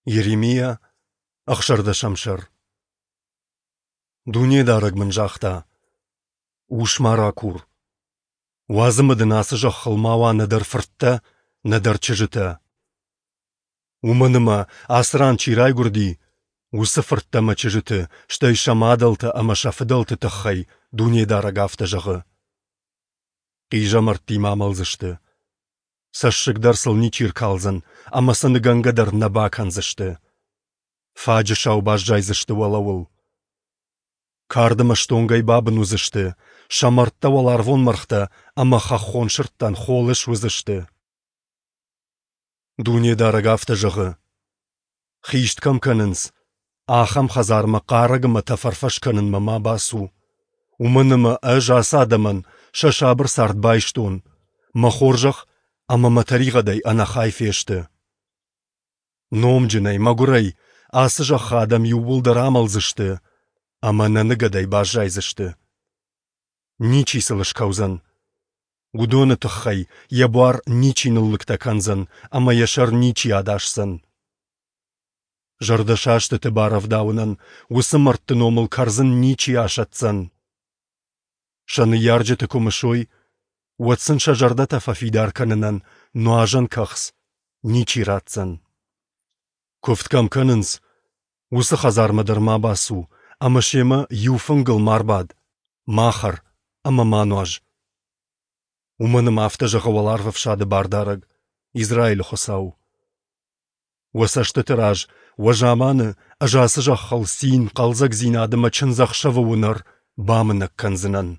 Еремия Ахшарда Шамшар. Дунедараг мен жақта. Ушмара кур. Уазымыды насы жаққылмауа надар фыртта, надар чыжыта. Умыныма асран чирай гурди, усы фырттама чыжыты, штай шамадалты ама шафыдалты тахай дунедараг афта жағы. Қижамарт имамалзышты. Сашшыгдар сылни чиркалзын, ама сыныгангадар набаканзышты. Фаджы шаубаш жайзышты валауыл. Кардыма штонгай бабын узышты, шамартта валарвон мархта, ама хахон шырттан холыш вызышты. Дунедараг афта жығы. Хишт камканынс, ахам хазарма қарагыма тафарфашканын мама басу. Умыныма ажас адамын, шашабыр сартбайштун. Махоржақ, ама матариғадай анахай фешті. Номджинай, магурай, асы жаққа адам юбулдар амалзышты, ама наныгадай бажайзышты. Ничи сылыш каузан. Гудоны тұххай, ябуар ничи ныллыкта канзан, ама яшар ничи адашсан. Жардашашты ты баравдауынан, усы марттын омыл карзын ничи ашатсан. Шаны ярджыты кумышой, уатсын шажарда тафафидар канынан, нуажан кахс, ничи ратсан. Кофткам канынс, усы хазармадар ма басу, ама шема юфынгыл марбад, махар, ама мануаж. Умыным афта жағавалар вавшады бардараг, Израиль хосау. Уасашты тыраж, уажаманы, ажасы жаққал син, қалзак зинадыма чынзақшавы унар, бамынак канзынан.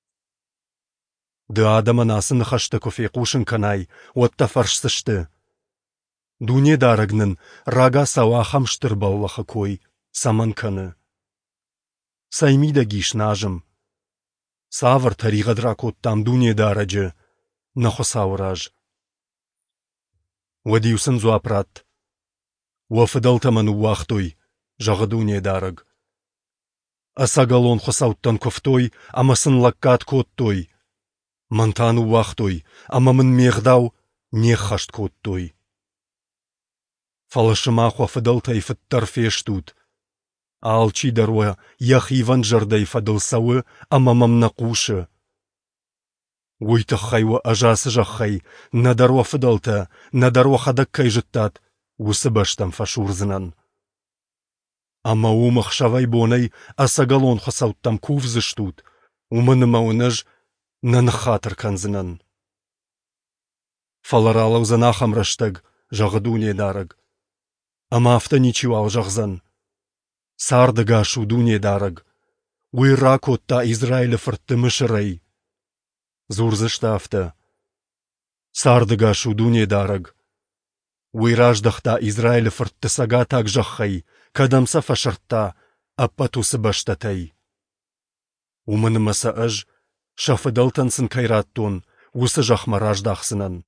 Ды адаман асын хашты кофе қушын канай, отта фаршсышты. Дунедарагнын рага сауа хамштыр баллаха кой, саман каны. Саймида гиш нажым. Савр таригадрак оттам дунедараджы, нахосаураж. Вадиусын зуапрат. Уафыдалтаман уахтой, жағы дунедараг. Асагалон хосауттан кофтой, амасын лаккат коттой. Мантан уахтой, амамын меғдау, не хашт коттой. Фалашыма хуафыдалтай фыттар фештут. Алчи даруа, ях иван жардай фадылсауы, амамамна қушы. Уйтахайва ажасы жақхай, надаруа фыдалта, надаруа хадаккай жыттат, усы баштам фашурзынан. Ама умах шавай бонай, асагалон хосауттам кувзыштут, умыныма унаж, нанхатыр канзынан. Фаларалау занахам раштаг, жағы дунедараг. Ама афта ничуал жағзан. Сардыга шу дунедараг. Уйрак отта Израилі фыртты мышырай. Зурзышта афта. Сардыга шу дунедараг. Уйраждахта Израилі фыртты сага так жақхай, кадамса фашыртта, аппатусы баштатай. Умынымаса аж, шафыдалтансын кайраттон, усы жақмараждақсынан.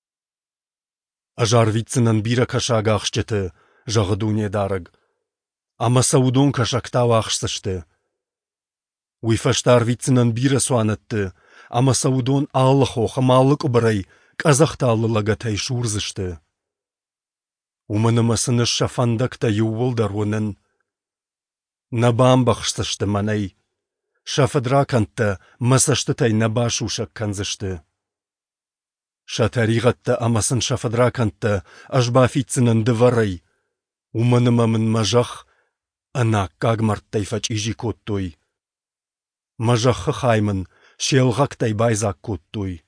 Ажар витсынан бира кашага ақшчыты, жағы дунедараг. Ама саудон кашактава ақшсышты. Уйфаштар витсынан бира суанытты, ама саудон аллахо хамалық ұбырай, казахталы лагатай шурзышты. Умынымасыны шафандакта ювылдар онын. Набам бақшсышты манай. Шафыдракантта масаштытай набашушак канзышты. Шатаригатта амасын шафыдракантта ажбафитсынан дыварай. Умынымамын мажах, ана кагмарттай фач ижи коттой. Мажахы хаймын, шелғақтай байзак коттой.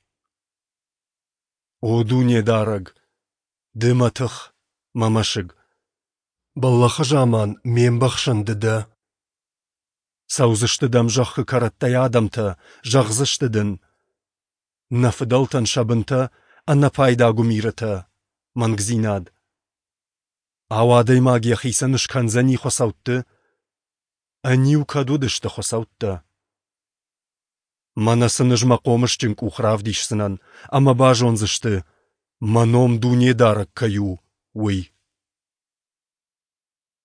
О дунедараг, дыматых, мамашыг. Баллахы жаман мен бақшындыды. Саузышты жақы караттай адамта, жағзыштыдын. Нафыдалтан шабынта, ана пайда гумирата, мангзинад. Ауадай магия хисаныш канзани хосаутты, ани укадудышты хосаутта. Манасыныж мақомышчын кухравдишсынан, ама бажонзышты, маном дунедарак каю, уй.